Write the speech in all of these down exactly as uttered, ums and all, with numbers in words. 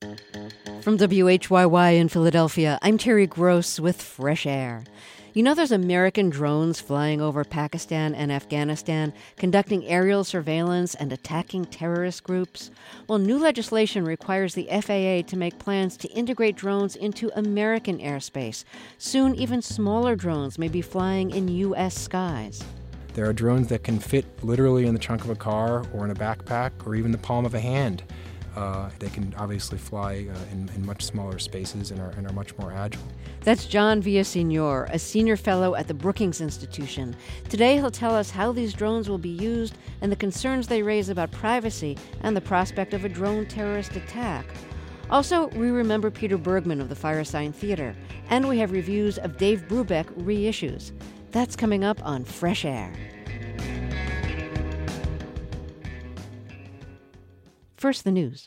From W H Y Y in Philadelphia, I'm Terry Gross with Fresh Air. You know there's American drones flying over Pakistan and Afghanistan, conducting aerial surveillance and attacking terrorist groups? Well, new legislation requires the F A A to make plans to integrate drones into American airspace. Soon, even smaller drones may be flying in U S skies. There are drones that can fit literally in the trunk of a car or in a backpack or even the palm of a hand. Uh, they can obviously fly uh, in, in much smaller spaces and are, and are much more agile. That's John Villaseñor, a senior fellow at the Brookings Institution. Today he'll tell us how these drones will be used and the concerns they raise about privacy and the prospect of a drone terrorist attack. Also, we remember Peter Bergman of the Firesign Theater, and we have reviews of Dave Brubeck reissues. That's coming up on Fresh Air. First, the news.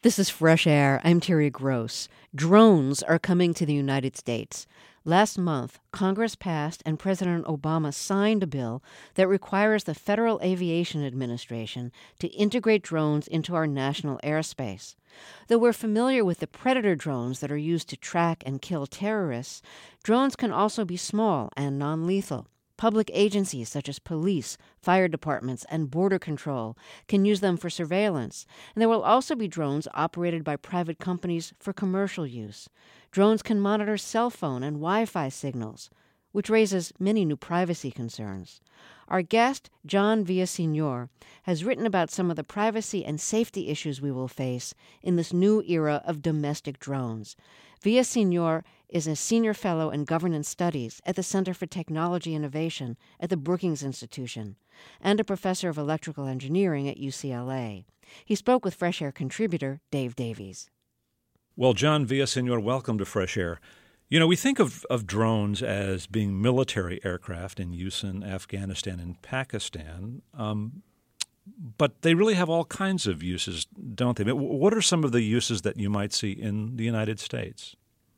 This is Fresh Air. I'm Terry Gross. Drones are coming to the United States. Last month, Congress passed and President Obama signed a bill that requires the Federal Aviation Administration to integrate drones into our national airspace. Though we're familiar with the Predator drones that are used to track and kill terrorists, drones can also be small and non-lethal. Public agencies such as police, fire departments, and border control can use them for surveillance, and there will also be drones operated by private companies for commercial use. Drones can monitor cell phone and Wi-Fi signals, which raises many new privacy concerns. Our guest, John Villaseñor, has written about some of the privacy and safety issues we will face in this new era of domestic drones. Villaseñor is a senior fellow in governance studies at the Center for Technology Innovation at the Brookings Institution and a professor of electrical engineering at U C L A. He spoke with Fresh Air contributor Dave Davies. Well, John Villaseñor, welcome to Fresh Air. You know, we think of, of drones as being military aircraft in use in Afghanistan and Pakistan, um, but they really have all kinds of uses, don't they? What are some of the uses that you might see in the United States?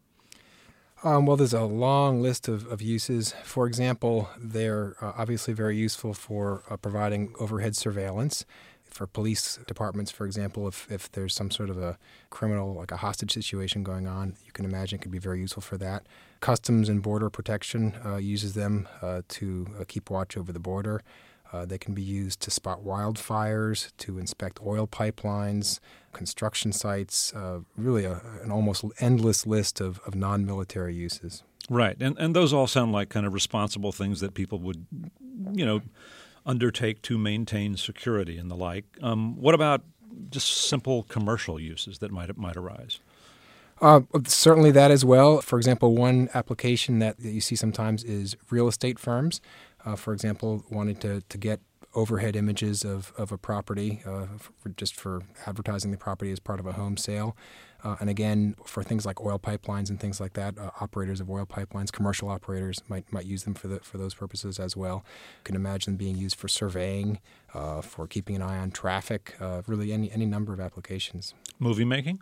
Um, well, there's a long list of, of uses. For example, they're uh, obviously very useful for uh, providing overhead surveillance. For police departments, for example, if, if there's some sort of a criminal, like a hostage situation going on, you can imagine it could be very useful for that. Customs and Border Protection uh, uses them uh, to uh, keep watch over the border. Uh, they can be used to spot wildfires, to inspect oil pipelines, construction sites, uh, really a, an almost endless list of, of non-military uses. Right, and and those all sound like kind of responsible things that people would, you know, undertake to maintain security and the like. Um, what about just simple commercial uses that might might arise? Uh, certainly that as well. For example, one application that, that you see sometimes is real estate firms, uh, for example, wanting to, to get overhead images of, of a property uh, for, just for advertising the property as part of a home sale. Uh, and again, for things like oil pipelines and things like that, uh, operators of oil pipelines, commercial operators might might use them for the, for those purposes as well. You can imagine them being used for surveying, uh, for keeping an eye on traffic, uh, really any, any number of applications. Movie making?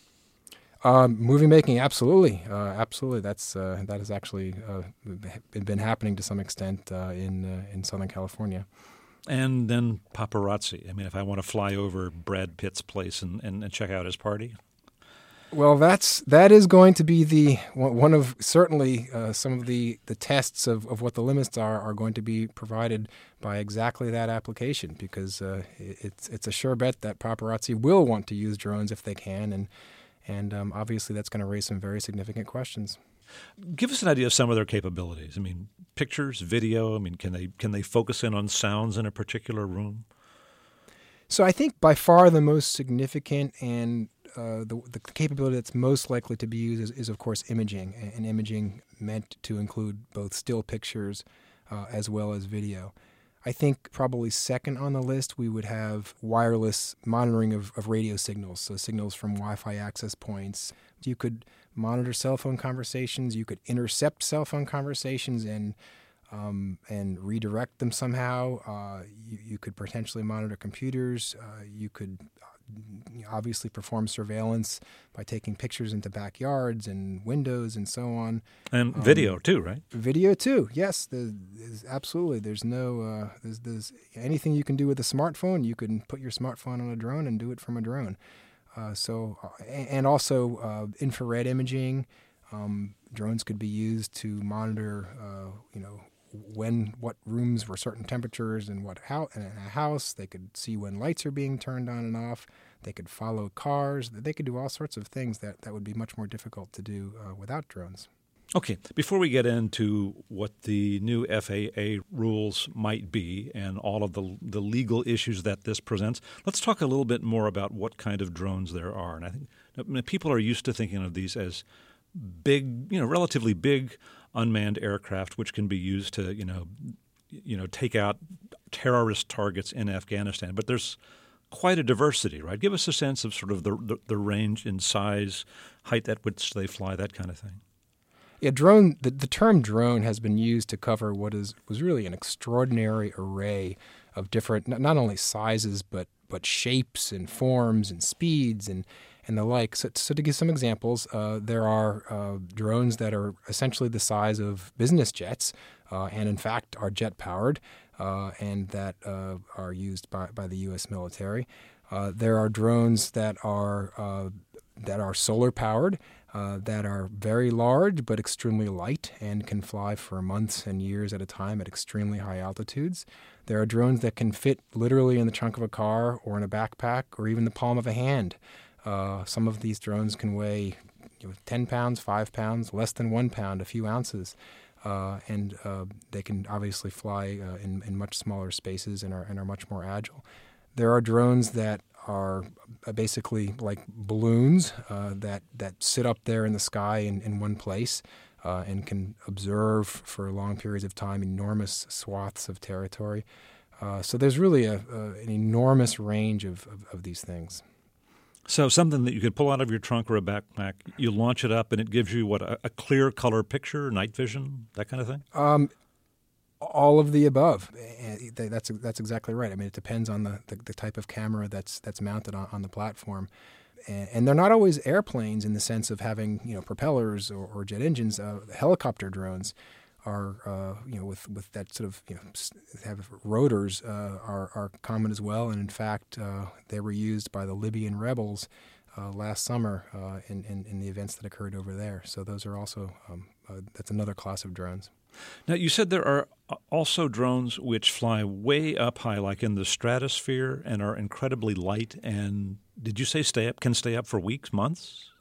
Um, movie making, absolutely, uh, absolutely. That's uh, that has actually uh, been happening to some extent uh, in uh, in Southern California. And then paparazzi. I mean, if I want to fly over Brad Pitt's place and, and, and check out his party. Well, that's that is going to be the one of certainly uh, some of the, the tests of, of what the limits are are going to be provided by exactly that application, because uh, it's it's a sure bet that paparazzi will want to use drones if they can, and and um, obviously that's going to raise some very significant questions. Give us an idea of some of their capabilities. I mean, pictures, video. I mean, can they can they focus in on sounds in a particular room? So I think by far the most significant and uh, the, the capability that's most likely to be used is, is, of course, imaging, and imaging meant to include both still pictures uh, as well as video. I think probably second on the list we would have wireless monitoring of, of radio signals, so signals from Wi-Fi access points. You could monitor cell phone conversations. You could intercept cell phone conversations and um, and redirect them somehow. Uh, you, you could potentially monitor computers. Uh, you could obviously perform surveillance by taking pictures into backyards and windows and so on. And um, video too, right? Video too, yes. There's, there's absolutely. There's no uh, there's, there's anything you can do with a smartphone. You can put your smartphone on a drone and do it from a drone. Uh, so uh, and also uh, infrared imaging. Um, drones could be used to monitor, uh, you know, when what rooms were certain temperatures and what how in a house. They could see when lights are being turned on and off. They could follow cars. They could do all sorts of things that, that would be much more difficult to do uh, without drones. Okay, before we get into what the new F A A rules might be and all of the the legal issues that this presents, let's talk a little bit more about what kind of drones there are. And I think I mean, people are used to thinking of these as big, you know, relatively big unmanned aircraft, which can be used to, you know, you know, take out terrorist targets in Afghanistan. But there's quite a diversity, right? Give us a sense of sort of the the, the range in size, height at which they fly, that kind of thing. Yeah, drone. The, the term drone has been used to cover what is was really an extraordinary array of different, not, not only sizes but but shapes and forms and speeds and and the like. So, so to give some examples, uh, there are uh, drones that are essentially the size of business jets, uh, and in fact are jet-powered, uh, and that uh, are used by, by the U S military. Uh, there are drones that are uh, that are solar-powered, uh, that are very large but extremely light and can fly for months and years at a time at extremely high altitudes. There are drones that can fit literally in the trunk of a car or in a backpack or even the palm of a hand. Uh, some of these drones can weigh you know, ten pounds, five pounds, less than one pound, a few ounces. Uh, and uh, they can obviously fly uh, in, in much smaller spaces and are, and are much more agile. There are drones that are basically like balloons uh, that, that sit up there in the sky in, in one place uh, and can observe for long periods of time enormous swaths of territory. Uh, so there's really a, a, an enormous range of, of, of these things. So something that you could pull out of your trunk or a backpack, you launch it up and it gives you, what, a, a clear color picture, night vision, that kind of thing? Um, all of the above. That's that's exactly right. I mean, it depends on the, the, the type of camera that's that's mounted on, on the platform. And, and they're not always airplanes in the sense of having, you know, propellers or, or jet engines. Uh, helicopter drones are, uh, you know, with, with that sort of, you know, have rotors uh, are, are common as well. And in fact, uh, they were used by the Libyan rebels uh, last summer uh, in, in, in the events that occurred over there. So those are also, um, uh, that's another class of drones. Now, you said there are also drones which fly way up high, like in the stratosphere, and are incredibly light. And did you say stay up? Can stay up for weeks, months?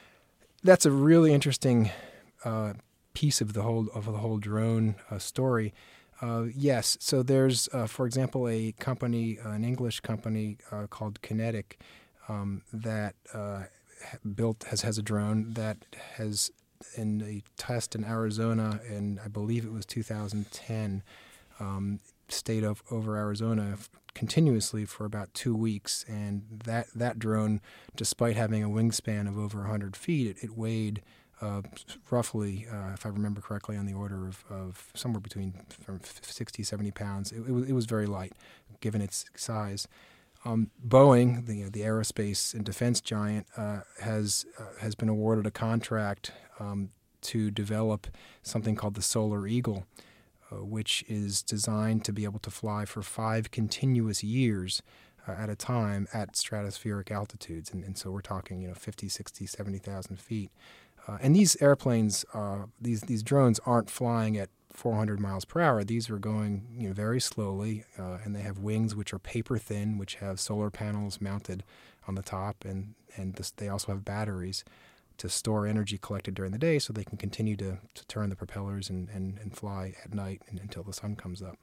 That's a really interesting uh, piece of the whole of the whole drone uh, story. Uh, yes, so there's, uh, for example, a company, an English company uh, called Kinetic, um, that uh, built has has a drone that has, in a test in Arizona, and I believe it was two thousand ten, um, stayed of, over Arizona f- continuously for about two weeks. And that, that drone, despite having a wingspan of over one hundred feet, it, it weighed uh, roughly, uh, if I remember correctly, on the order of, of somewhere between from sixty, seventy pounds. It, it, was, it was very light, given its size. Um, Boeing, the, the aerospace and defense giant, uh, has uh, has been awarded a contract um, to develop something called the Solar Eagle, uh, which is designed to be able to fly for five continuous years uh, at a time at stratospheric altitudes. And, and so we're talking, you know, fifty, sixty, seventy thousand feet. Uh, and these airplanes, uh, these these drones aren't flying at four hundred miles per hour. These are going, you know, very slowly, uh, and they have wings which are paper thin, which have solar panels mounted on the top, and and this, they also have batteries to store energy collected during the day, so they can continue to, to turn the propellers and, and, and fly at night and, until the sun comes up.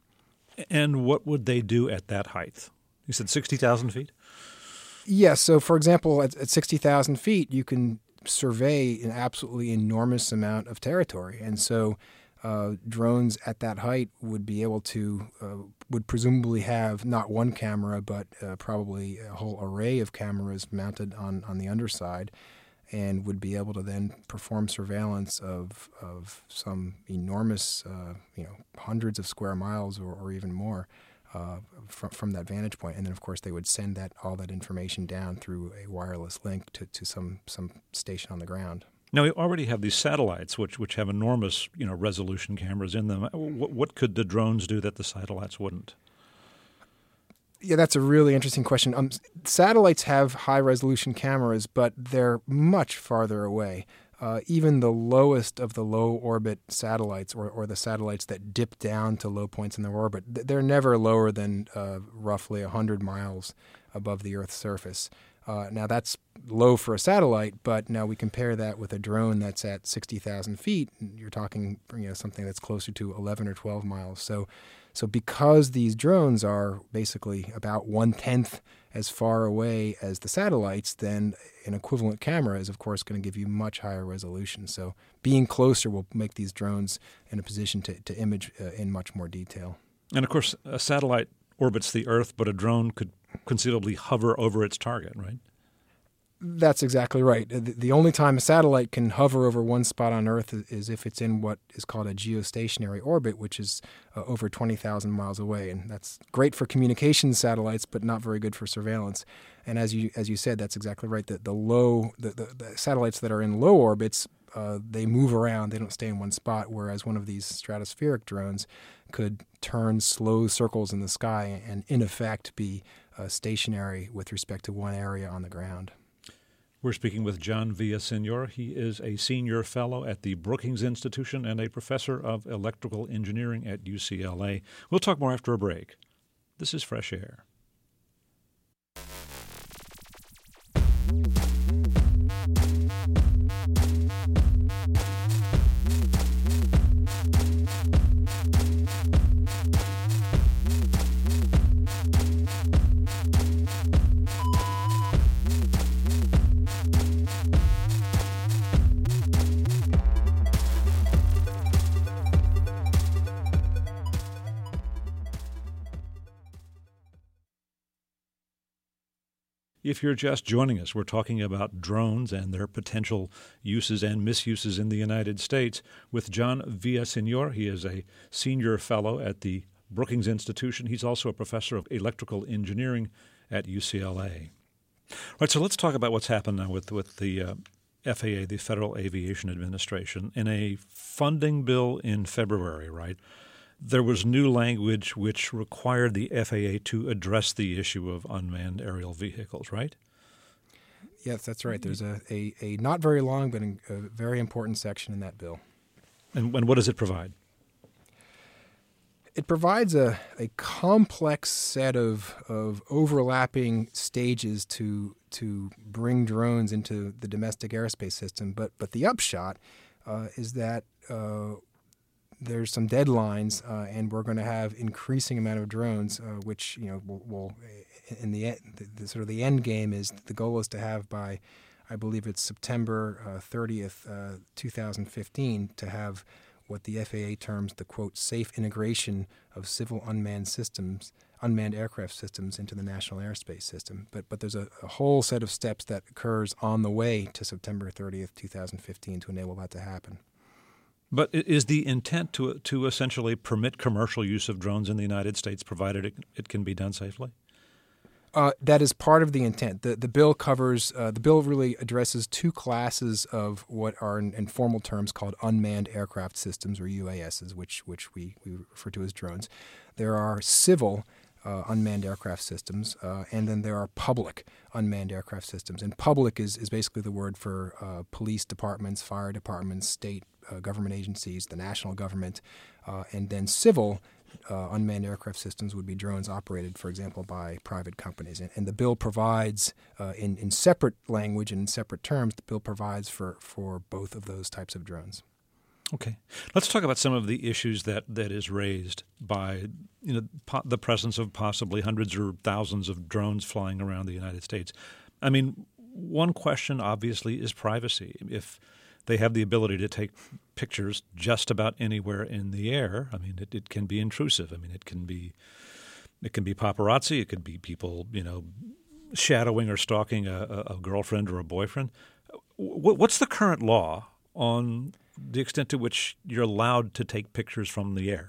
And what would they do at that height? You said sixty thousand feet? Yes. So, for example, at, at sixty thousand feet, you can survey an absolutely enormous amount of territory, and so Uh, drones at that height would be able to, uh, would presumably have not one camera, but uh, probably a whole array of cameras mounted on, on the underside, and would be able to then perform surveillance of of some enormous, uh, you know, hundreds of square miles or, or even more uh, from from that vantage point. And then, of course, they would send that all that information down through a wireless link to, to some some station on the ground. Now, we already have these satellites, which which have enormous, you know, resolution cameras in them. What, what could the drones do that the satellites wouldn't? Yeah, that's a really interesting question. Um, satellites have high-resolution cameras, but they're much farther away. Uh, even the lowest of the low-orbit satellites, or, or the satellites that dip down to low points in their orbit, they're never lower than uh, roughly one hundred miles above the Earth's surface. Uh, now, that's low for a satellite, but now we compare that with a drone that's at sixty thousand feet. You're talking, you know, something that's closer to eleven or twelve miles. So, so because these drones are basically about one-tenth as far away as the satellites, then an equivalent camera is, of course, going to give you much higher resolution. So being closer will make these drones in a position to, to image uh, in much more detail. And, of course, a satellite orbits the Earth, but a drone could conceivably hover over its target, right? That's exactly right. The, the only time a satellite can hover over one spot on Earth is, is if it's in what is called a geostationary orbit, which is uh, over twenty thousand miles away. And that's great for communications satellites, but not very good for surveillance. And as you as you said, that's exactly right. The, the low the, the, the satellites that are in low orbits, uh, they move around. They don't stay in one spot, whereas one of these stratospheric drones could turn slow circles in the sky and, in effect, be uh, stationary with respect to one area on the ground. We're speaking with John Villasenor. He is a senior fellow at the Brookings Institution and a professor of electrical engineering at U C L A. We'll talk more after a break. This is Fresh Air. If you're just joining us, we're talking about drones and their potential uses and misuses in the United States with John Villasenor. He is a senior fellow at the Brookings Institution. He's also a professor of electrical engineering at U C L A. All right, so let's talk about what's happened now with, with the uh, F A A, the Federal Aviation Administration. In a funding bill in February, right, there was new language which required the F A A to address the issue of unmanned aerial vehicles, right? Yes, that's right. There's a, a, a not very long but a very important section in that bill. And, and what does it provide? It provides a, a complex set of, of overlapping stages to to bring drones into the domestic airspace system. But but the upshot uh, is that uh, there's some deadlines, uh, and we're going to have increasing amount of drones, uh, which you know will, will in the, end, the, the sort of the end game is the goal is to have by, I believe it's September uh, thirtieth, uh, two thousand fifteen, to have what the F A A terms the quote safe integration of civil unmanned systems, unmanned aircraft systems into the national airspace system. But but there's a, a whole set of steps that occurs on the way to September thirtieth, two thousand fifteen, to enable that to happen. But is the intent to to essentially permit commercial use of drones in the United States, provided it, it can be done safely? Uh, that is part of the intent. The the bill covers uh, the bill really addresses two classes of what are in, in formal terms called unmanned aircraft systems, or U A Ss, which which we, we refer to as drones. There are civil uh, unmanned aircraft systems, uh, and then there are public unmanned aircraft systems. And public is, is basically the word for uh, police departments, fire departments, state uh, government agencies, the national government, uh, and then civil Uh, unmanned aircraft systems would be drones operated, for example, by private companies. And, and the bill provides, uh, in, in separate language and in separate terms, the bill provides for, for both of those types of drones. Okay. Let's talk about some of the issues that, that is raised by you know, po- the presence of possibly hundreds or thousands of drones flying around the United States. I mean, one question, obviously, is privacy. If they have the ability to take pictures just about anywhere in the air, I mean, it, it can be intrusive. I mean, it can be it can be paparazzi. It could be people, you know, shadowing or stalking a, a girlfriend or a boyfriend. W- what's the current law on the extent to which you're allowed to take pictures from the air?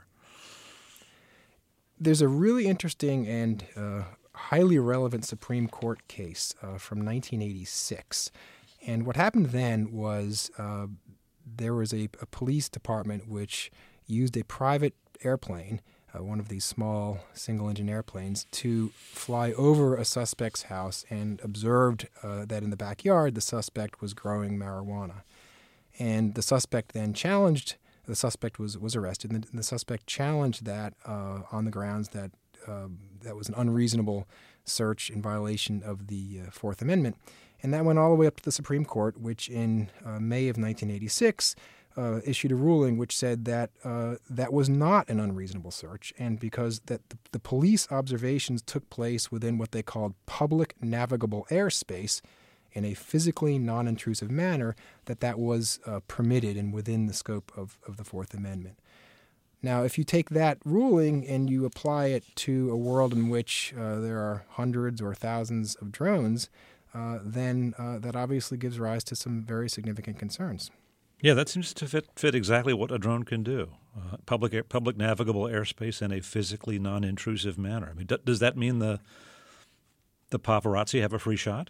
There's a really interesting and uh, highly relevant Supreme Court case uh, from nineteen eighty-six. And what happened then was uh, there was a, a police department which used a private airplane, uh, one of these small single-engine airplanes, to fly over a suspect's house and observed uh, that in the backyard the suspect was growing marijuana. And the suspect then challenged, the suspect was, was arrested, and the, and the suspect challenged that uh, on the grounds that uh, that was an unreasonable search in violation of the uh, Fourth Amendment. And that went all the way up to the Supreme Court, which in uh, May of nineteen eighty-six uh, issued a ruling which said that uh, that was not an unreasonable search, and because that the, the police observations took place within what they called public navigable airspace in a physically non-intrusive manner, that that was uh, permitted and within the scope of, of the Fourth Amendment. Now, if you take that ruling and you apply it to a world in which uh, there are hundreds or thousands of drones, uh, then uh, that obviously gives rise to some very significant concerns. Yeah, that seems to fit fit exactly what a drone can do. Uh, public air, public navigable airspace in a physically non-intrusive manner. I mean, d- does that mean the the paparazzi have a free shot?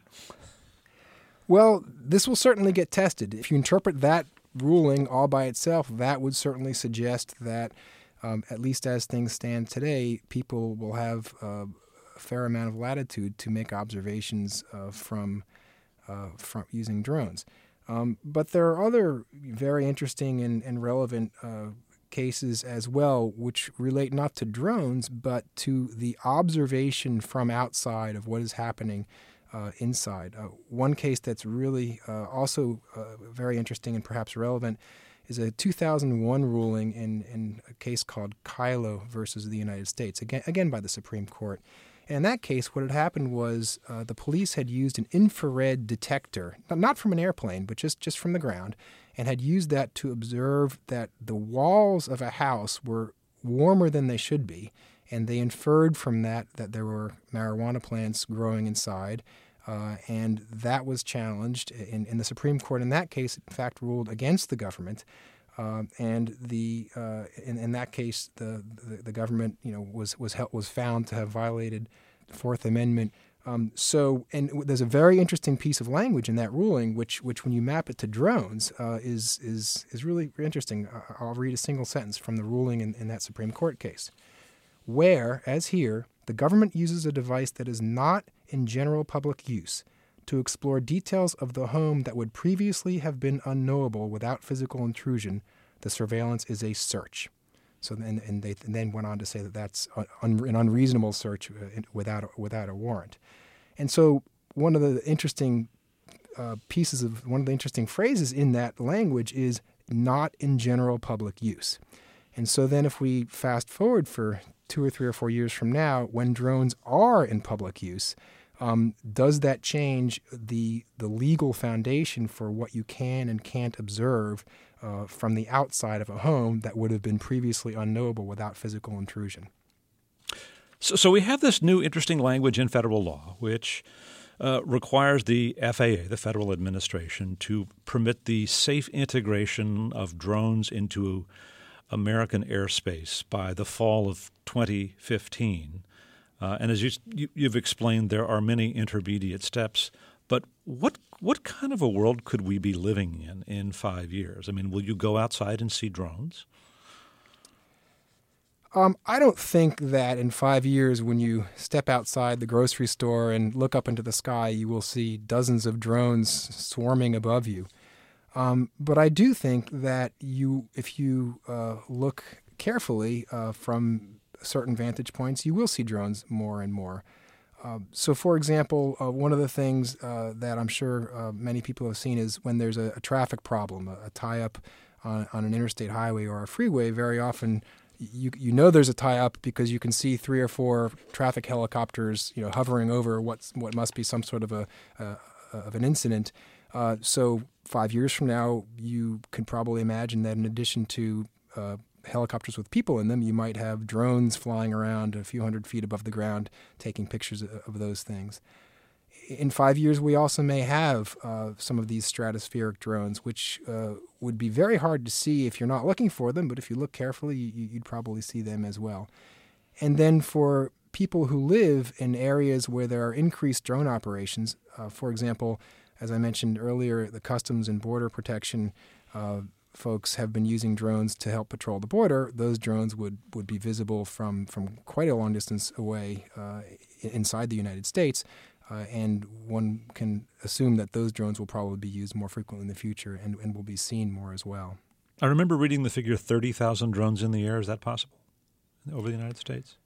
Well, this will certainly get tested. If you interpret that ruling all by itself, that would certainly suggest that, um, at least as things stand today, people will have uh, a fair amount of latitude to make observations uh, from uh, from using drones. Um, but there are other very interesting and, and relevant uh, cases as well, which relate not to drones, but to the observation from outside of what is happening uh, inside. Uh, one case that's really uh, also uh, very interesting and perhaps relevant is a two thousand one ruling in, in a case called Kylo versus the United States, again, again by the Supreme Court. And in that case, what had happened was uh, the police had used an infrared detector, not from an airplane, but just, just from the ground, and had used that to observe that the walls of a house were warmer than they should be. And they inferred from that that there were marijuana plants growing inside. Uh, and that was challenged. In, in the Supreme Court in that case, in fact, ruled against the government. Um, and the uh, in, in that case, the, the the government, you know, was was held, was found to have violated the Fourth Amendment. Um, so, and there's a very interesting piece of language in that ruling, which which when you map it to drones, uh, is is is really interesting. Uh, I'll read a single sentence from the ruling in, in that Supreme Court case, where, as here, the government uses a device that is not in general public use to explore details of the home that would previously have been unknowable without physical intrusion, the surveillance is a search. So then, and they and then went on to say that that's un, an unreasonable search without a, without a warrant. And so one of the interesting uh, pieces of one of the interesting phrases in that language is not in general public use. And so then, if we fast forward for two or three or four years from now, when drones are in public use, Um, does that change the the legal foundation for what you can and can't observe uh, from the outside of a home that would have been previously unknowable without physical intrusion? So, so we have this new interesting language in federal law, which uh, requires the F A A, the federal administration, to permit the safe integration of drones into American airspace by the fall of twenty fifteen. Uh, and as you, you, you've explained, there are many intermediate steps. But what what kind of a world could we be living in in five years? I mean, will you go outside and see drones? Um, I don't think that in five years, when you step outside the grocery store and look up into the sky, you will see dozens of drones swarming above you. Um, but I do think that you, if you uh, look carefully uh, from certain vantage points, you will see drones more and more. Uh, so, for example, uh, one of the things uh, that I'm sure uh, many people have seen is when there's a, a traffic problem, a, a tie-up on, on an interstate highway or a freeway, very often you you know there's a tie-up because you can see three or four traffic helicopters, you know, hovering over what's what must be some sort of a uh, of an incident. Uh, so, five years from now, you could probably imagine that in addition to uh, helicopters with people in them, you might have drones flying around a few hundred feet above the ground taking pictures of those things. In five years, we also may have uh, some of these stratospheric drones, which uh, would be very hard to see if you're not looking for them, but if you look carefully, you, you'd probably see them as well. And then for people who live in areas where there are increased drone operations, uh, for example, as I mentioned earlier, the Customs and Border Protection uh, folks have been using drones to help patrol the border. Those drones would, would be visible from, from quite a long distance away uh, inside the United States, uh, and one can assume that those drones will probably be used more frequently in the future and, and will be seen more as well. I remember reading the figure thirty thousand drones in the air. Is that possible over the United States?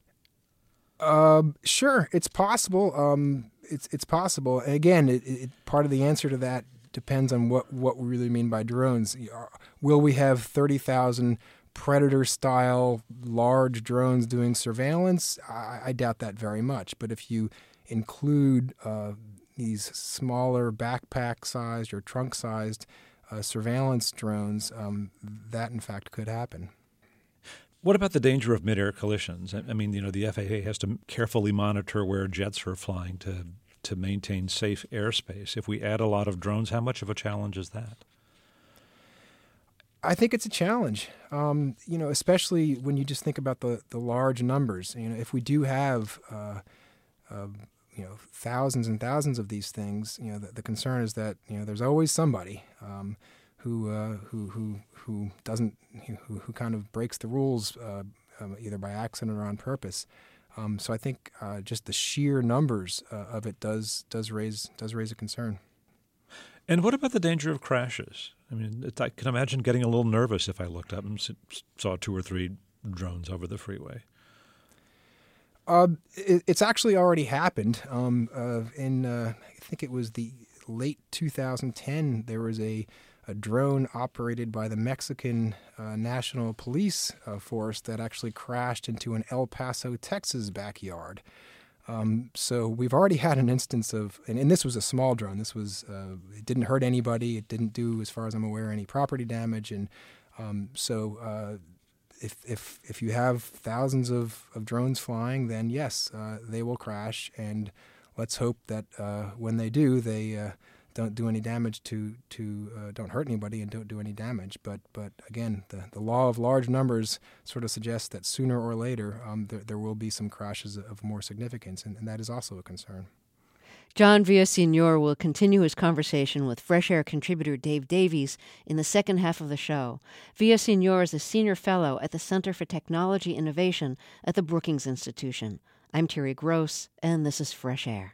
Um, sure, it's possible. Um, it's it's possible. And again, it, it, part of the answer to that depends on what, what we really mean by drones. Will we have thirty thousand Predator-style large drones doing surveillance? I, I doubt that very much. But if you include uh, these smaller backpack-sized or trunk-sized uh, surveillance drones, um, that in fact could happen. What about the danger of mid-air collisions? I mean, you know, the F A A has to carefully monitor where jets are flying to to maintain safe airspace? If we add a lot of drones, how much of a challenge is that? I think it's a challenge, um, you know, especially when you just think about the, the large numbers. You know, if we do have, uh, uh, you know, thousands and thousands of these things, you know, the, the concern is that, you know, there's always somebody um, who, uh, who who who doesn't who, who kind of breaks the rules uh, um, either by accident or on purpose. Um, so I think uh, just the sheer numbers uh, of it does does raise does raise a concern. And what about the danger of crashes? I mean, it, I can imagine getting a little nervous if I looked up and s- saw two or three drones over the freeway. Uh, it, it's actually already happened. Um, uh, in uh, I think it was the late two thousand ten, there was a, a drone operated by the Mexican uh, National Police uh, Force that actually crashed into an El Paso, Texas backyard. Um, so we've already had an instance of, and, and this was a small drone. This was, uh, it didn't hurt anybody. It didn't do, as far as I'm aware, any property damage. And um, so uh, if if if you have thousands of, of drones flying, then yes, uh, they will crash. And let's hope that uh, when they do, they uh, don't do any damage to, to uh, don't hurt anybody and don't do any damage. But but again, the, the law of large numbers sort of suggests that sooner or later um, there, there will be some crashes of more significance, and, and that is also a concern. John Villaseñor will continue his conversation with Fresh Air contributor Dave Davies in the second half of the show. Villaseñor is a senior fellow at the Center for Technology Innovation at the Brookings Institution. I'm Terry Gross, and this is Fresh Air.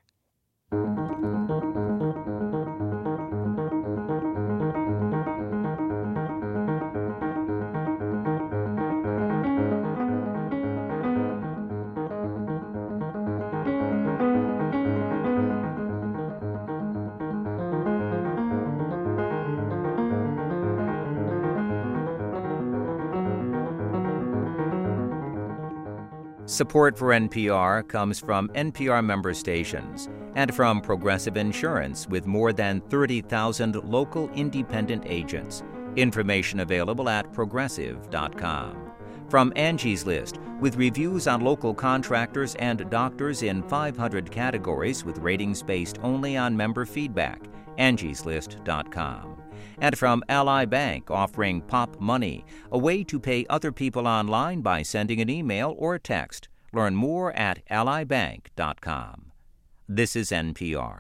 Support for N P R comes from N P R member stations and from Progressive Insurance with more than thirty thousand local independent agents. Information available at progressive dot com. From Angie's List with reviews on local contractors and doctors in five hundred categories with ratings based only on member feedback. angies list dot com. And from Ally Bank, offering Pop Money, a way to pay other people online by sending an email or text. Learn more at ally bank dot com. This is N P R.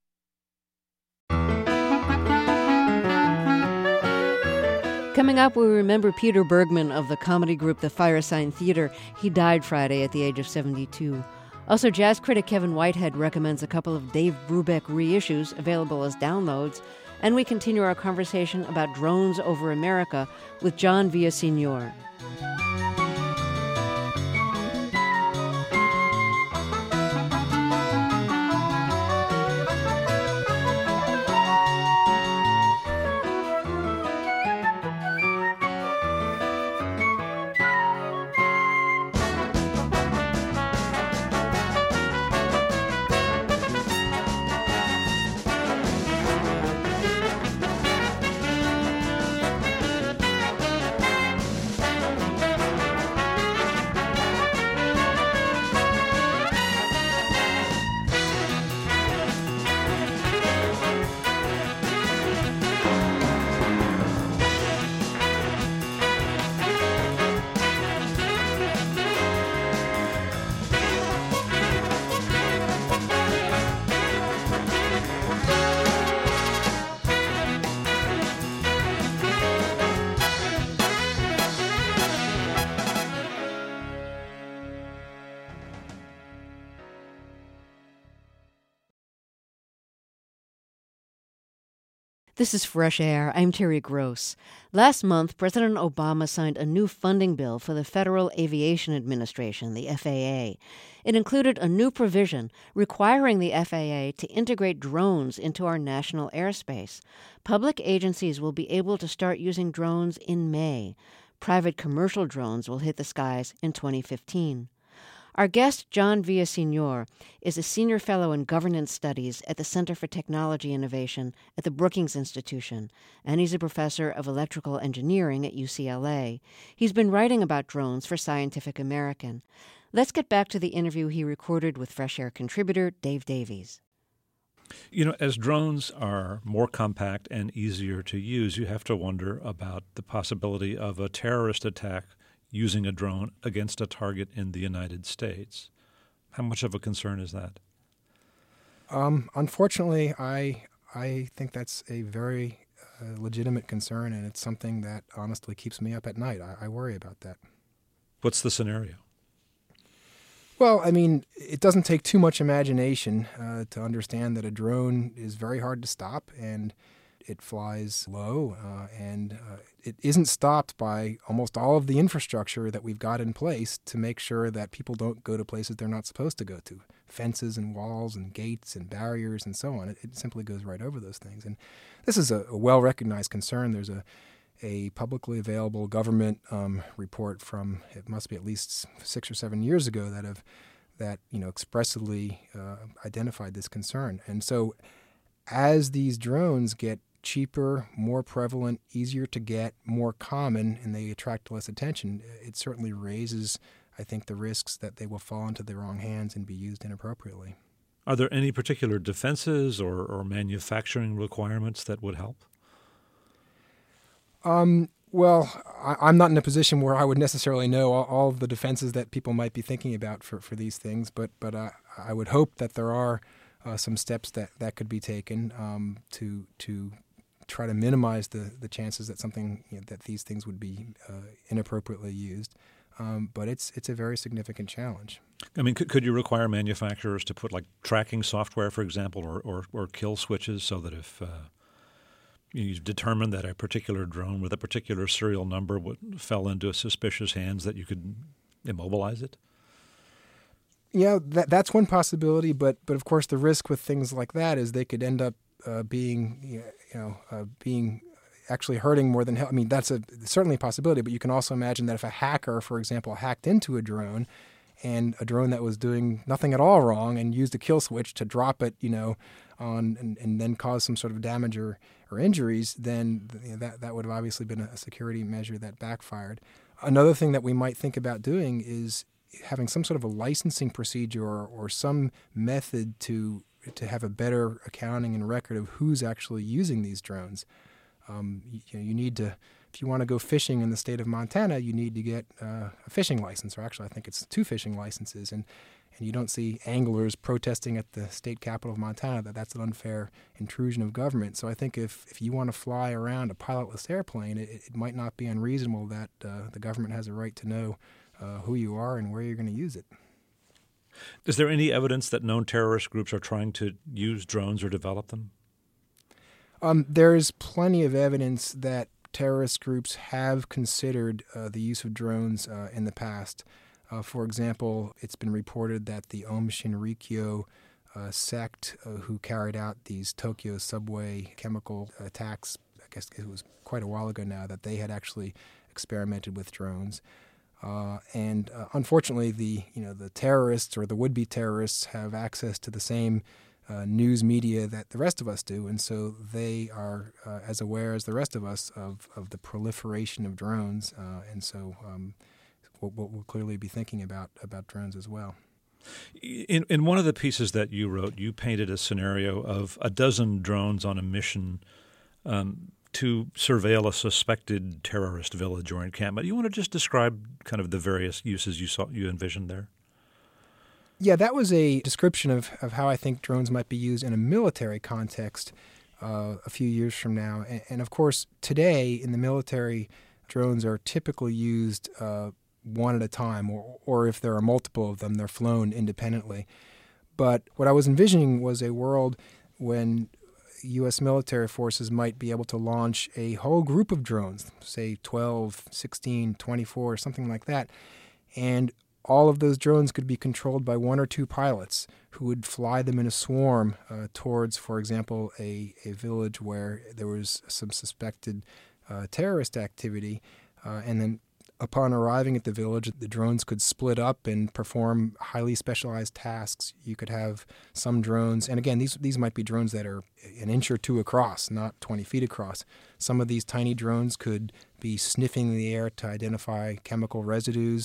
Coming up, we remember Peter Bergman of the comedy group The Firesign Theater. He died Friday at the age of seventy-two. Also, jazz critic Kevin Whitehead recommends a couple of Dave Brubeck reissues available as downloads. And we continue our conversation about drones over America with John Villaseñor. This is Fresh Air. I'm Terry Gross. Last month, President Obama signed a new funding bill for the Federal Aviation Administration, the F A A. It included a new provision requiring the F A A to integrate drones into our national airspace. Public agencies will be able to start using drones in May. Private commercial drones will hit the skies in twenty fifteen. Our guest, John Villaseñor, is a senior fellow in governance studies at the Center for Technology Innovation at the Brookings Institution, and he's a professor of electrical engineering at U C L A. He's been writing about drones for Scientific American. Let's get back to the interview he recorded with Fresh Air contributor Dave Davies. You know, as drones are more compact and easier to use, you have to wonder about the possibility of a terrorist attack using a drone against a target in the United States. How much of a concern is that? Um, unfortunately, I I think that's a very uh, legitimate concern, and it's something that honestly keeps me up at night. I, I worry about that. What's the scenario? Well, I mean, it doesn't take too much imagination uh, to understand that a drone is very hard to stop, and it flies low, uh, and uh, it isn't stopped by almost all of the infrastructure that we've got in place to make sure that people don't go to places they're not supposed to go to. Fences and walls and gates and barriers and so on. It, it simply goes right over those things. And this is a, a well-recognized concern. There's a a publicly available government um, report from, it must be at least six or seven years ago, that have that you know expressly uh, identified this concern. And so as these drones get cheaper, more prevalent, easier to get, more common, and they attract less attention, it certainly raises, I think, the risks that they will fall into the wrong hands and be used inappropriately. Are there any particular defenses or, or manufacturing requirements that would help? Um, well, I, I'm not in a position where I would necessarily know all, all of the defenses that people might be thinking about for, for these things, but but uh, I would hope that there are uh, some steps that, that could be taken um, to to try to minimize the, the chances that something you know, that these things would be uh, inappropriately used. Um, but it's it's a very significant challenge. I mean, could, could you require manufacturers to put like tracking software, for example, or or, or kill switches so that if uh, you determined that a particular drone with a particular serial number would, fell into suspicious hands, that you could immobilize it? Yeah, that that's one possibility. But but of course, the risk with things like that is they could end up uh, being you know uh, being actually hurting more than help. I mean, that's a certainly a possibility. But you can also imagine that if a hacker, for example, hacked into a drone, and a drone that was doing nothing at all wrong and used a kill switch to drop it, you know, on and, and then cause some sort of damage or, or injuries, then you know, that that would have obviously been a security measure that backfired. Another thing that we might think about doing is having some sort of a licensing procedure or, or some method to to have a better accounting and record of who's actually using these drones. Um, you, you know, you need to, if you want to go fishing in the state of Montana, you need to get uh, a fishing license, or actually I think it's two fishing licenses, and, and you don't see anglers protesting at the state capital of Montana that that's an unfair intrusion of government. So I think if, if you want to fly around a pilotless airplane, it, it might not be unreasonable that uh, the government has a right to know uh, who you are and where you're going to use it. Is there any evidence that known terrorist groups are trying to use drones or develop them? Um, there's plenty of evidence that terrorist groups have considered uh, the use of drones uh, in the past. Uh, for example, it's been reported that the Aum Shinrikyo uh, sect uh, who carried out these Tokyo subway chemical attacks, I guess it was quite a while ago now, that they had actually experimented with drones. Uh, and uh, unfortunately, the you know the terrorists or the would-be terrorists have access to the same Uh, news media that the rest of us do, and so they are uh, as aware as the rest of us of, of the proliferation of drones, uh, and so um, we'll, we'll clearly be thinking about, about drones as well. In, in one of the pieces that you wrote, you painted a scenario of a dozen drones on a mission um, to surveil a suspected terrorist village or encampment. You want to just describe kind of the various uses you saw you envisioned there? Yeah, that was a description of, of how I think drones might be used in a military context uh, a few years from now. And, and of course, today in the military, drones are typically used uh, one at a time, or, or if there are multiple of them, they're flown independently. But what I was envisioning was a world when U S military forces might be able to launch a whole group of drones, say twelve, sixteen, twenty-four, something like that, and all of those drones could be controlled by one or two pilots who would fly them in a swarm uh, towards, for example, a, a village where there was some suspected uh, terrorist activity. Uh, and then upon arriving at the village, the drones could split up and perform highly specialized tasks. You could have some drones, and again, these these might be drones that are an inch or two across, not twenty feet across. Some of these tiny drones could be sniffing the air to identify chemical residues.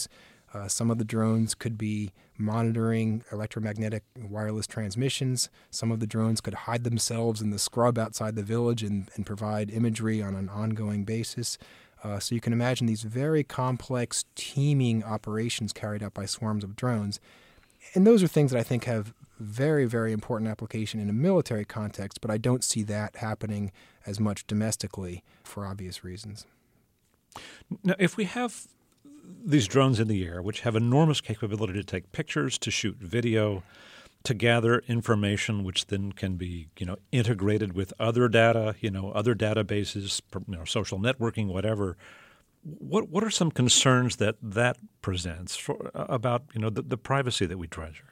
Uh, some of the drones could be monitoring electromagnetic wireless transmissions. Some of the drones could hide themselves in the scrub outside the village and, and provide imagery on an ongoing basis. Uh, so you can imagine these very complex teaming operations carried out by swarms of drones. And those are things that I think have very, very important application in a military context, but I don't see that happening as much domestically for obvious reasons. Now, if we have these drones in the air, which have enormous capability to take pictures, to shoot video, to gather information, which then can be, you know, integrated with other data, you know, other databases, you know, social networking, whatever. What what are some concerns that that presents for, about, you know, the, the privacy that we treasure?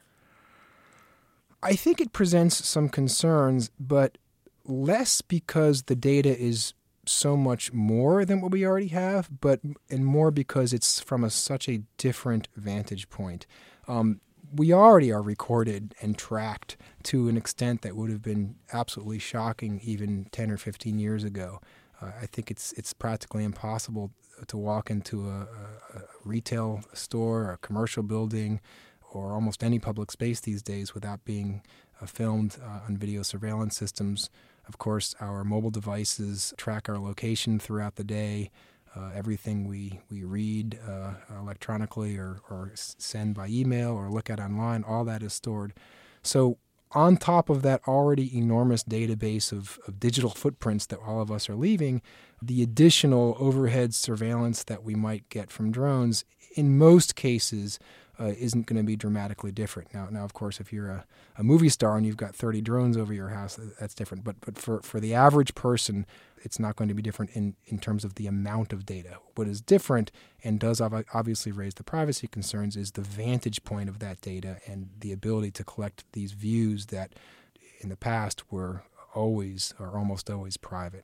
I think it presents some concerns, but less because the data is so much more than what we already have, but and more because it's from a, such a different vantage point. Um, we already are recorded and tracked to an extent that would have been absolutely shocking even ten or fifteen years ago. Uh, I think it's it's practically impossible to walk into a, a, a retail store, a commercial building, or almost any public space these days without being uh, filmed uh, on video surveillance systems. Of course, our mobile devices track our location throughout the day. Uh, everything we, we read uh, electronically or, or send by email or look at online, all that is stored. So on top of that already enormous database of, of digital footprints that all of us are leaving, the additional overhead surveillance that we might get from drones, in most cases, Uh, isn't going to be dramatically different. Now, now, of course, if you're a, a movie star and you've got thirty drones over your house, that's different. But but for, for the average person, it's not going to be different in, in terms of the amount of data. What is different and does ob- obviously raise the privacy concerns is the vantage point of that data and the ability to collect these views that in the past were always or almost always private.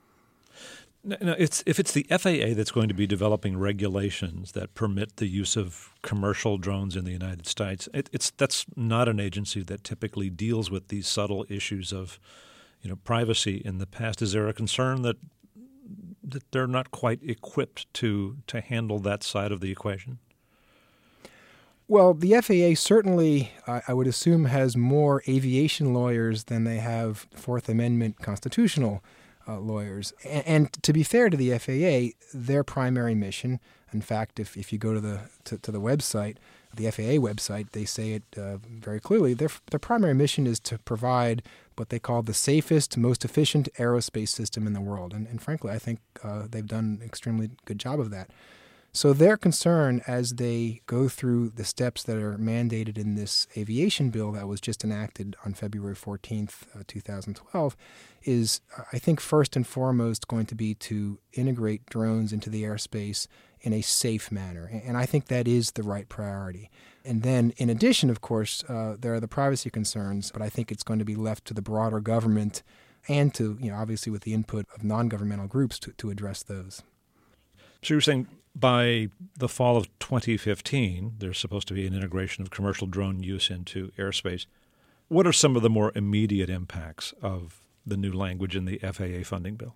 No, it's, if it's the F A A that's going to be developing regulations that permit the use of commercial drones in the United States, it, it's that's not an agency that typically deals with these subtle issues of, you know, privacy in the past. Is there a concern that that they're not quite equipped to to handle that side of the equation? Well, the F A A certainly, uh, I would assume, has more aviation lawyers than they have Fourth Amendment constitutional Uh, lawyers. And, and to be fair to the F A A, their primary mission, in fact, if, if you go to the to, to the website, the F A A website, they say it uh, very clearly. Their their primary mission is to provide what they call the safest, most efficient aerospace system in the world. And, and frankly, I think uh, they've done an extremely good job of that. So their concern as they go through the steps that are mandated in this aviation bill that was just enacted on February fourteenth, uh, twenty twelve, is, uh, I think, first and foremost going to be to integrate drones into the airspace in a safe manner. And I think that is the right priority. And then, in addition, of course, uh, there are the privacy concerns, but I think it's going to be left to the broader government and to, you know, obviously with the input of non-governmental groups to, to address those. So you're saying by the fall of twenty fifteen, there's supposed to be an integration of commercial drone use into airspace. What are some of the more immediate impacts of the new language in the F A A funding bill?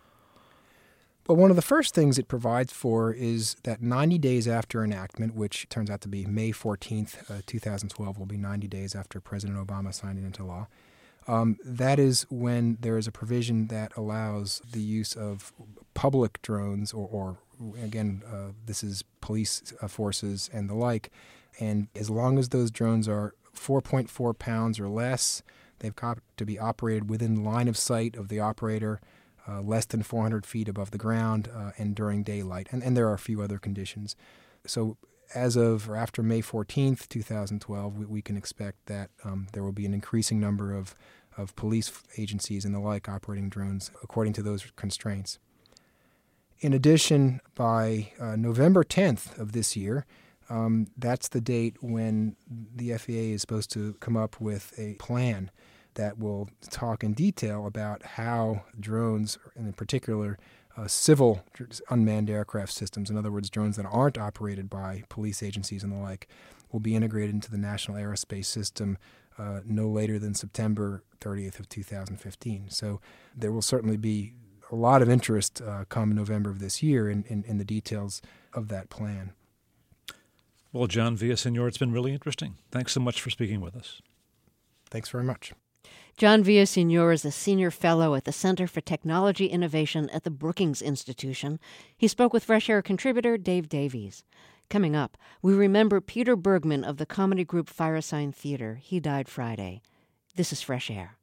Well, one of the first things it provides for is that ninety days after enactment, which turns out to be May fourteenth, uh, twenty twelve, will be ninety days after President Obama signed it into law. Um, that is when there is a provision that allows the use of public drones or, or again, uh, this is police uh, forces and the like. And as long as those drones are four point four pounds or less, they've got to be operated within line of sight of the operator, uh, less than four hundred feet above the ground, uh, and during daylight. And, and there are a few other conditions. So as of or after May fourteenth, twenty twelve, we, we can expect that um, there will be an increasing number of, of police agencies and the like operating drones according to those constraints. In addition, by uh, November tenth of this year, um, that's the date when the F A A is supposed to come up with a plan that will talk in detail about how drones, and in particular uh, civil unmanned aircraft systems, in other words, drones that aren't operated by police agencies and the like, will be integrated into the National Aerospace System uh, no later than September thirtieth of two thousand fifteen. So there will certainly be a lot of interest uh, come November of this year in, in, in the details of that plan. Well, John Villaseñor, it's been really interesting. Thanks so much for speaking with us. Thanks very much. John Villaseñor is a senior fellow at the Center for Technology Innovation at the Brookings Institution. He spoke with Fresh Air contributor Dave Davies. Coming up, we remember Peter Bergman of the comedy group Firesign Theatre. He died Friday. This is Fresh Air.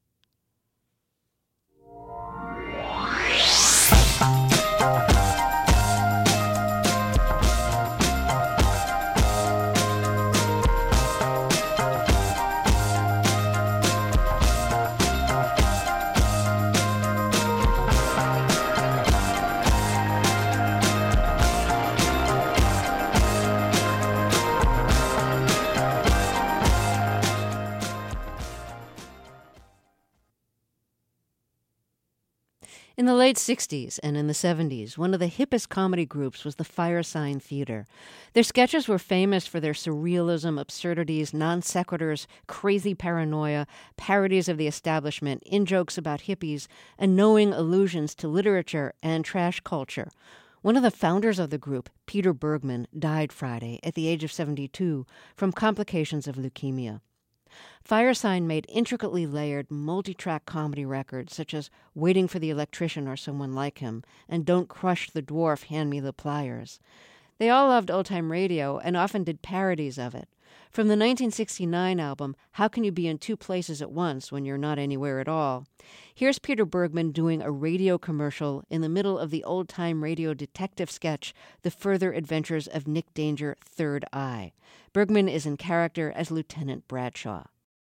In the late sixties and in the seventies, one of the hippest comedy groups was the Firesign Theatre. Their sketches were famous for their surrealism, absurdities, non sequiturs, crazy paranoia, parodies of the establishment, in-jokes about hippies, and knowing allusions to literature and trash culture. One of the founders of the group, Peter Bergman, died Friday at the age of seventy-two from complications of leukemia. Firesign made intricately layered, multi-track comedy records such as Waiting for the Electrician or Someone Like Him and Don't Crush the Dwarf, Hand Me the Pliers. They all loved old-time radio and often did parodies of it. From the nineteen sixty-nine album, How Can You Be in Two Places at Once When You're Not Anywhere at All? Here's Peter Bergman doing a radio commercial in the middle of the old-time radio detective sketch, The Further Adventures of Nick Danger, Third Eye. Bergman is in character as Lieutenant Bradshaw.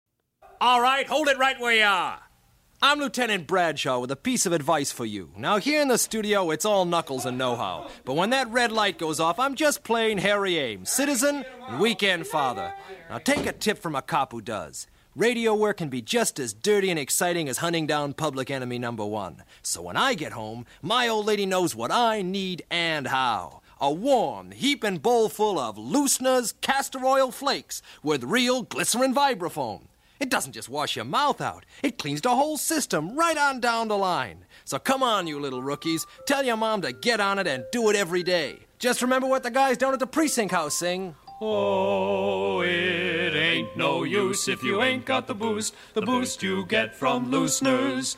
All right, hold it right where you are. I'm Lieutenant Bradshaw with a piece of advice for you. Now, here in the studio, it's all knuckles and know-how. But when that red light goes off, I'm just plain Harry Ames, citizen and weekend father. Now, take a tip from a cop who does. Radio work can be just as dirty and exciting as hunting down public enemy number one. So when I get home, my old lady knows what I need and how. A warm, heaping bowl full of Loosener's castor oil flakes with real glycerin vibrafoam. It doesn't just wash your mouth out. It cleans the whole system right on down the line. So come on, you little rookies. Tell your mom to get on it and do it every day. Just remember what the guys down at the precinct house sing. Oh, it ain't no use if you ain't got the boost. The boost you get from Loosener's.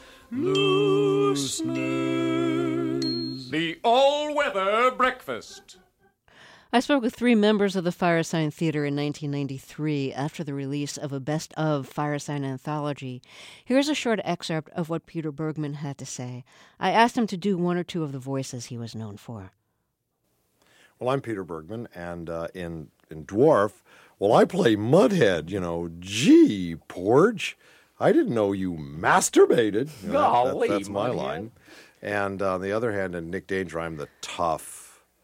Loosener's. The all-weather breakfast. I spoke with three members of the Firesign Theatre in nineteen ninety-three after the release of a best-of Firesign anthology. Here's a short excerpt of what Peter Bergman had to say. I asked him to do one or two of the voices he was known for. Well, I'm Peter Bergman, and uh, in, in Dwarf, well, I play Mudhead, you know. Gee, Porge, I didn't know you masturbated. You know, Golly, that, that's my Mudhead. line. And uh, on the other hand, in Nick Danger, I'm the tough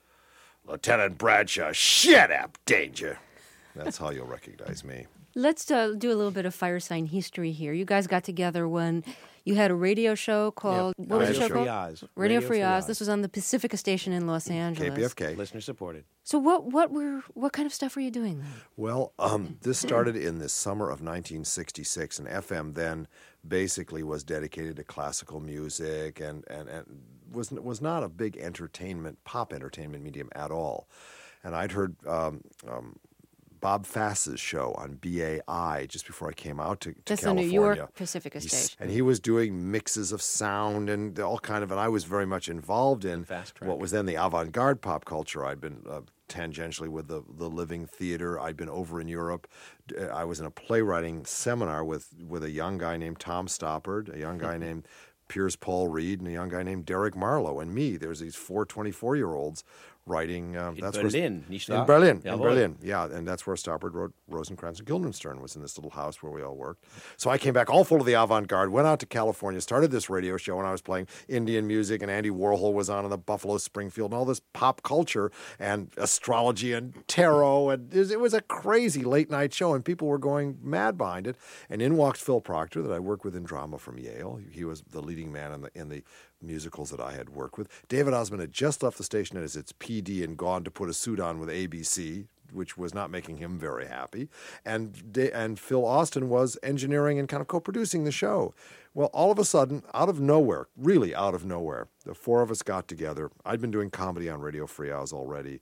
Lieutenant Bradshaw. Shut up, Danger. That's how you'll recognize me. Let's uh, do a little bit of Firesign history here. You guys got together when you had a radio show called, Yep. what was the Radio show Free called? Oz. Radio, Radio Free Free Oz. Oz. This was on the Pacifica station in Los Angeles. K P F K. Listener supported. So what what were what kind of stuff were you doing then? Well, um, this started in the summer of nineteen sixty-six, and F M then basically was dedicated to classical music and, and, and was was not a big entertainment, pop entertainment medium at all. And I'd heard um, um, Bob Fass's show on B A I just before I came out to, to That's California. the New York Pacifica He's- station. And he was doing mixes of sound and all kind of, and I was very much involved in Fast track. what was then the avant-garde pop culture. I'd been uh, tangentially with the, the Living Theater. I'd been over in Europe. D- I was in a playwriting seminar with, with a young guy named Tom Stoppard, a young guy named Piers Paul Reed, and a young guy named Derek Marlowe, and me. There's these four twenty-four-year-olds writing. Um, In that's Berlin, where, nicht in wahr? Berlin, in Jawohl. Berlin, yeah, and that's where Stoppard wrote Rosencrantz and Guildenstern, was in this little house where we all worked. So I came back all full of the avant-garde, went out to California, started this radio show, and I was playing Indian music, and Andy Warhol was on in the Buffalo Springfield, and all this pop culture and astrology and tarot, and it was, it was a crazy late-night show, and people were going mad behind it. And in walked Phil Proctor, that I worked with in drama from Yale. He was the leading man in the in the musicals that I had worked with. David Osmond had just left the station as its P D and gone to put a suit on with A B C, which was not making him very happy. And Da- and Phil Austin was engineering and kind of co-producing the show. Well, all of a sudden, out of nowhere, really out of nowhere, the four of us got together. I'd been doing comedy on Radio Free Oz already.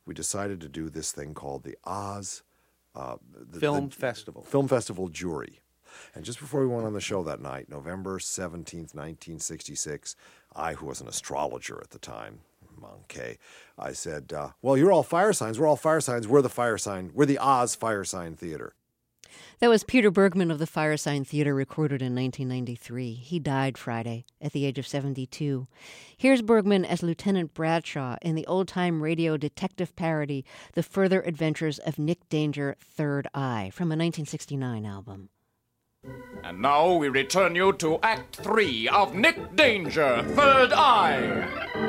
we decided to do this thing called the Oz uh, the, Film the, Festival. Film Festival Jury. And just before we went on the show that night, November seventeenth, nineteen sixty-six, I, who was an astrologer at the time, Monkey, I said, uh, well, you're all fire signs. We're all fire signs. We're the fire sign. We're the Oz Fire Sign Theater. That was Peter Bergman of the Fire Sign Theater, recorded in nineteen ninety-three. He died Friday at the age of seventy-two. Here's Bergman as Lieutenant Bradshaw in the old-time radio detective parody, The Further Adventures of Nick Danger, Third Eye, from a nineteen sixty-nine album. And now we return you to Act Three of Nick Danger, Third Eye.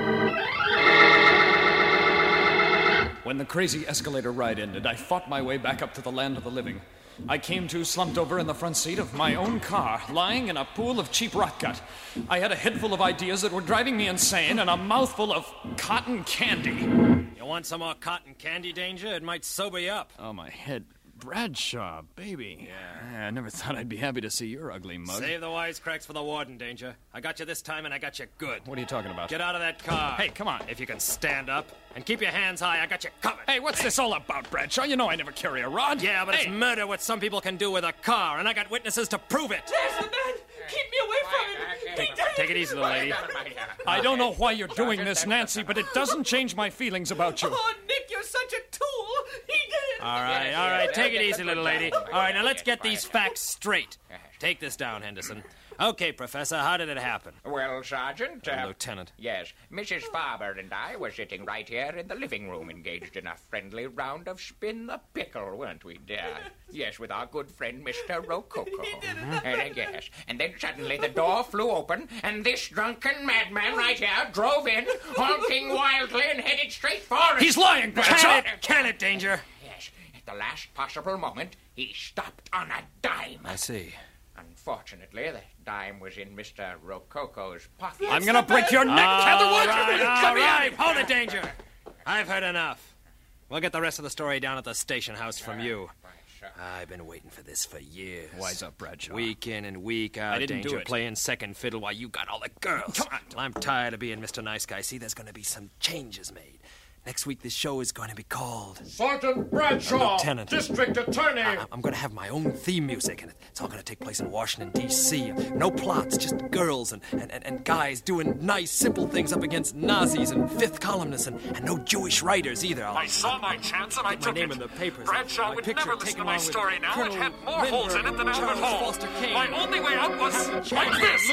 When the crazy escalator ride ended, I fought my way back up to the land of the living. I came to slumped over in the front seat of my own car, lying in a pool of cheap rot gut. I had a head full of ideas that were driving me insane and a mouthful of cotton candy. You want some more cotton candy, Danger? It might sober you up. Oh, my head. Bradshaw, baby. Yeah. I never thought I'd be happy to see your ugly mug. Save the wisecracks for the warden, Danger. I got you this time, and I got you good. What are you talking about? Get out of that car. Hey, come on. If you can stand up. And keep your hands high, I got you covered. Hey, what's this all about, Bradshaw? You know I never carry a rod. Yeah, but hey. It's murder what some people can do with a car, and I got witnesses to prove it. There's the man! Keep me away from him! He did it! Take it easy, little lady. I don't know why you're doing this, Nancy, but it doesn't change my feelings about you. Oh, Nick, you're such a tool! He did it! All right, all right, take it easy, little lady. All right, now let's get these facts straight. Take this down, Henderson. Okay, Professor, how did it happen? Well, Sergeant... Uh, uh, Lieutenant. Yes, Missus Farber and I were sitting right here in the living room, engaged in a friendly round of spin the pickle, weren't we, dear? Yes, with our good friend, Mister Rococo. Mm-hmm. And, uh, yes, and then suddenly the door flew open, and this drunken madman right here drove in, honking wildly and headed straight for us. He's lying, Bradshaw! Can it, can it, Danger? Yes, at the last possible moment, he stopped on a dime. I see. Unfortunately, the dime was in Mister Rococo's pocket. I'm gonna break your neck, All Catherwood! right, all right, hold it, Danger. I've heard enough. We'll get the rest of the story down at the station house from you. I've been waiting for this for years. Wise up, Bradshaw. Week in and week out, I didn't Danger, do it. playing second fiddle while you got all the girls. Come on. Well, I'm tired of being Mister Nice Guy. See, there's going to be some changes made. Next week, this show is going to be called... Sergeant Bradshaw, Lieutenant. District Attorney. I- I'm going to have my own theme music, and it's all going to take place in Washington, D C No plots, just girls and, and, and, and guys doing nice, simple things up against Nazis and fifth columnists, and, and no Jewish writers either. I'll, I saw my chance and I get my took name it. in the papers. Bradshaw My would picture never listen taken to my along with story now. It Colonel had more holes in it than a Lindbergh, toilet Charles hole. Foster Kane. My only way out was like this.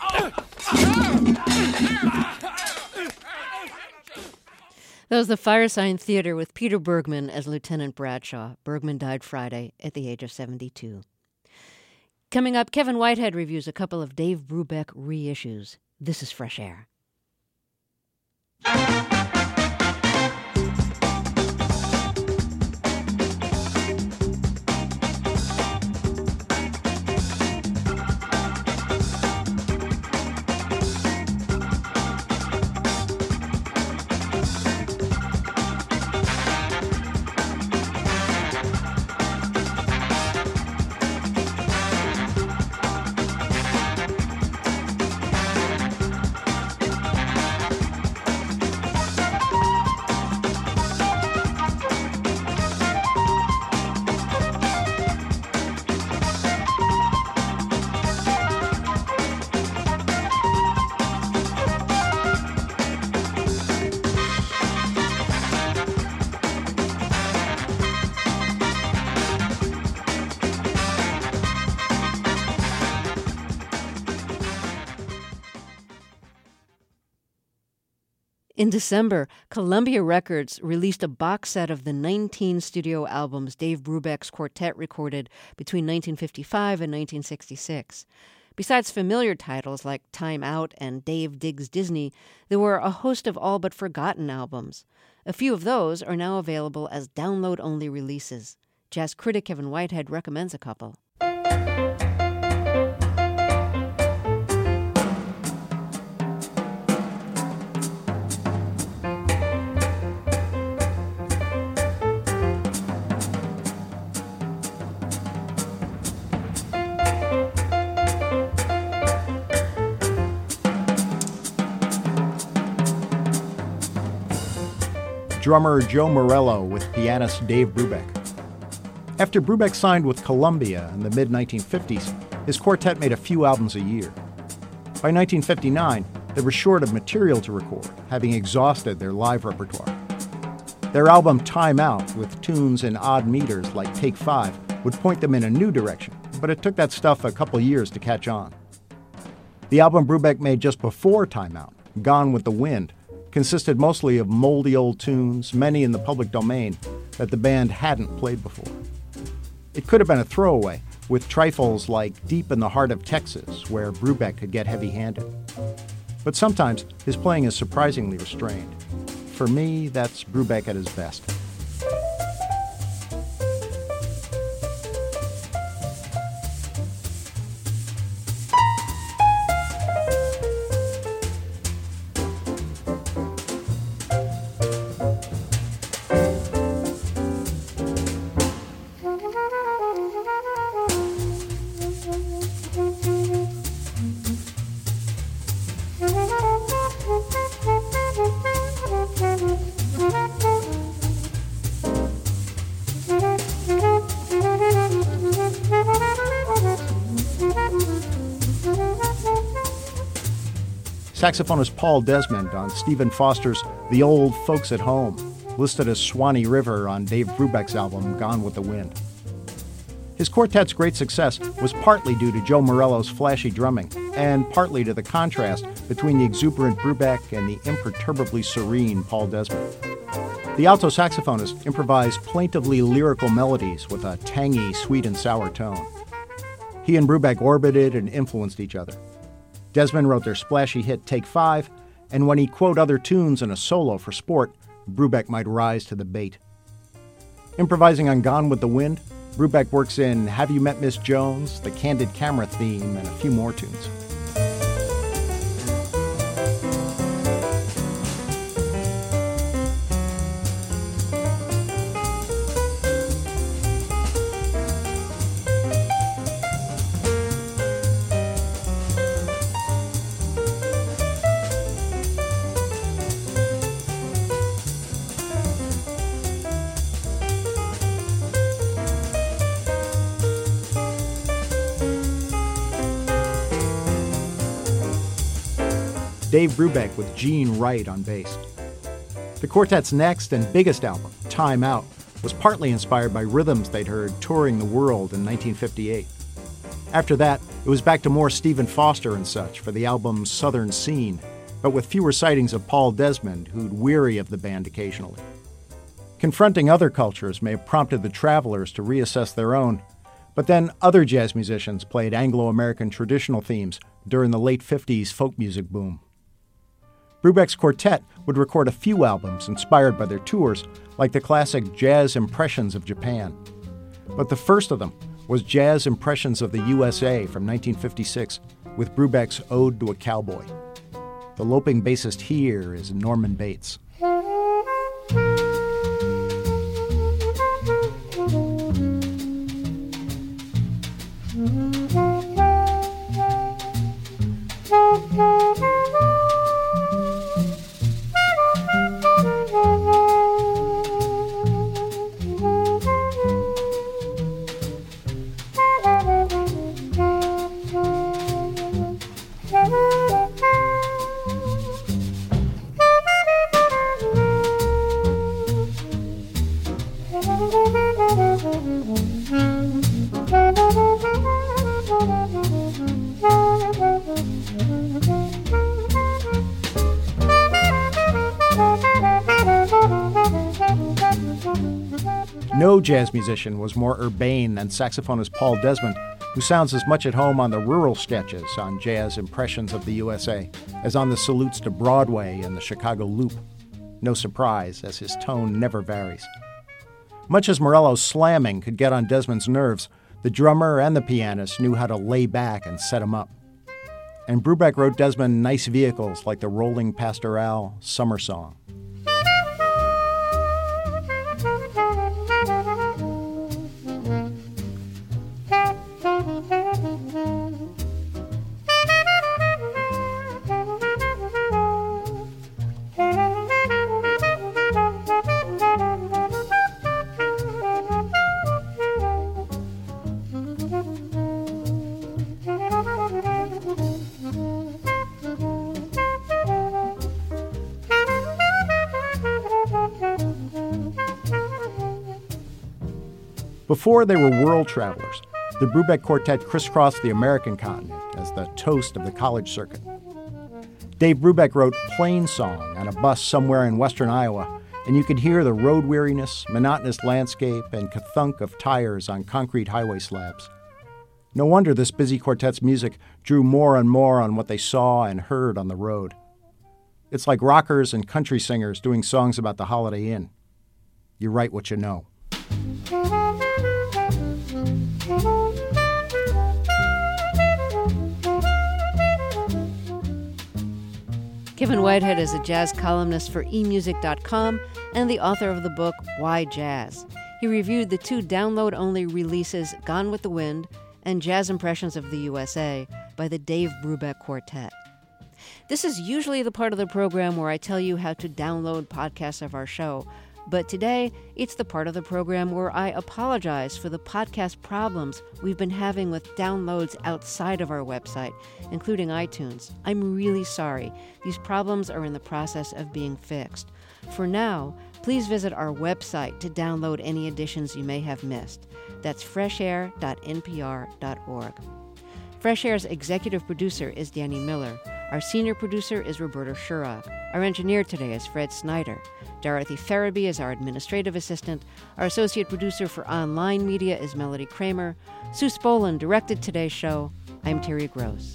That was the Fire Sign Theater with Peter Bergman as Lieutenant Bradshaw. Bergman died Friday at the age of seventy-two. Coming up, Kevin Whitehead reviews a couple of Dave Brubeck reissues. This is Fresh Air. In December, Columbia Records released a box set of the nineteen studio albums Dave Brubeck's quartet recorded between nineteen fifty-five and nineteen sixty-six. Besides familiar titles like Time Out and Dave Digs Disney, there were a host of all but forgotten albums. A few of those are now available as download-only releases. Jazz critic Kevin Whitehead recommends a couple. drummer Joe Morello with pianist Dave Brubeck. After Brubeck signed with Columbia in the mid nineteen fifties, his quartet made a few albums a year. By nineteen fifty-nine, they were short of material to record, having exhausted their live repertoire. Their album Time Out, with tunes in odd meters like Take Five, would point them in a new direction, but it took that stuff a couple years to catch on. The album Brubeck made just before Time Out, Gone with the Wind, consisted mostly of moldy old tunes, many in the public domain, that the band hadn't played before. It could have been a throwaway, with trifles like Deep in the Heart of Texas, where Brubeck could get heavy-handed. But sometimes his playing is surprisingly restrained. For me, that's Brubeck at his best. Saxophonist Paul Desmond on Stephen Foster's The Old Folks at Home, listed as Swanee River on Dave Brubeck's album Gone with the Wind. His quartet's great success was partly due to Joe Morello's flashy drumming, and partly to the contrast between the exuberant Brubeck and the imperturbably serene Paul Desmond. The alto saxophonist improvised plaintively lyrical melodies with a tangy, sweet and sour tone. He and Brubeck orbited and influenced each other. Desmond wrote their splashy hit Take Five, and when he'd quote other tunes in a solo for sport, Brubeck might rise to the bait. Improvising on Gone with the Wind, Brubeck works in Have You Met Miss Jones, the Candid Camera theme, and a few more tunes. Dave Brubeck with Gene Wright on bass. The quartet's next and biggest album, Time Out, was partly inspired by rhythms they'd heard touring the world in nineteen fifty-eight. After that, it was back to more Stephen Foster and such for the album Southern Scene, but with fewer sightings of Paul Desmond, who'd weary of the band occasionally. Confronting other cultures may have prompted the Travelers to reassess their own, but then other jazz musicians played Anglo-American traditional themes during the late fifties folk music boom. Brubeck's quartet would record a few albums inspired by their tours, like the classic Jazz Impressions of Japan. But the first of them was Jazz Impressions of the U S A from nineteen fifty-six, with Brubeck's Ode to a Cowboy. The loping bassist here is Norman Bates. No jazz musician was more urbane than saxophonist Paul Desmond, who sounds as much at home on the rural sketches on Jazz Impressions of the U S A as on the salutes to Broadway and the Chicago Loop. No surprise, as his tone never varies. Much as Morello's slamming could get on Desmond's nerves, the drummer and the pianist knew how to lay back and set him up. And Brubeck wrote Desmond nice vehicles like the Rolling Pastoral Summer Song. Before they were world travelers, the Brubeck Quartet crisscrossed the American continent as the toast of the college circuit. Dave Brubeck wrote Plain Song on a bus somewhere in western Iowa, and you could hear the road weariness, monotonous landscape, and ka-thunk of tires on concrete highway slabs. No wonder this busy quartet's music drew more and more on what they saw and heard on the road. It's like rockers and country singers doing songs about the Holiday Inn. You write what you know. Kevin Whitehead is a jazz columnist for e music dot com and the author of the book Why Jazz. He reviewed the two download-only releases Gone with the Wind and Jazz Impressions of the U S A by the Dave Brubeck Quartet. This is usually the part of the program where I tell you how to download podcasts of our show, but today it's the part of the program where I apologize for the podcast problems we've been having with downloads outside of our website, including iTunes. I'm really sorry. These problems are in the process of being fixed. For now, please visit our website to download any editions you may have missed. That's fresh air dot n p r dot org. Fresh Air's executive producer is Danny Miller. Our senior producer is Roberta Shurrock. Our engineer today is Fred Snyder. Dorothy Farabee is our administrative assistant. Our associate producer for online media is Melody Kramer. Sue Spolin directed today's show. I'm Terry Gross.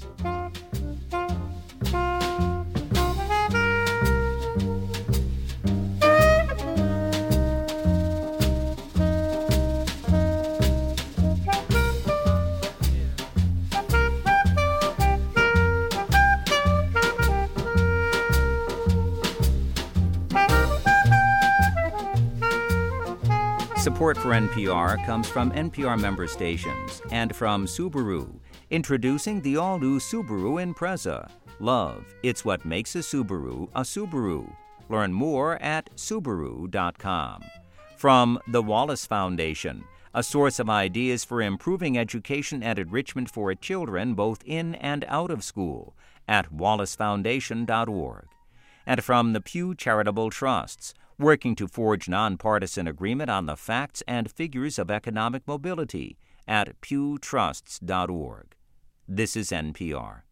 Support for N P R comes from N P R member stations and from Subaru, introducing the all-new Subaru Impreza. Love, it's what makes a Subaru a Subaru. Learn more at Subaru dot com. From the Wallace Foundation, a source of ideas for improving education and enrichment for children both in and out of school at wallace foundation dot org. And from the Pew Charitable Trusts, working to forge nonpartisan agreement on the facts and figures of economic mobility at pew trusts dot org. This is N P R.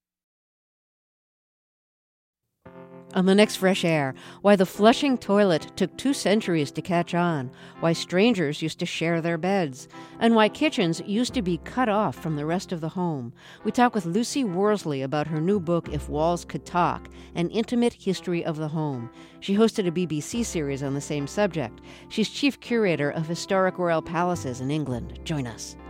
On the next Fresh Air, why the flushing toilet took two centuries to catch on, why strangers used to share their beds, and why kitchens used to be cut off from the rest of the home. We talk with Lucy Worsley about her new book, If Walls Could Talk, An Intimate History of the Home. She hosted a B B C series on the same subject. She's chief curator of historic royal palaces in England. Join us.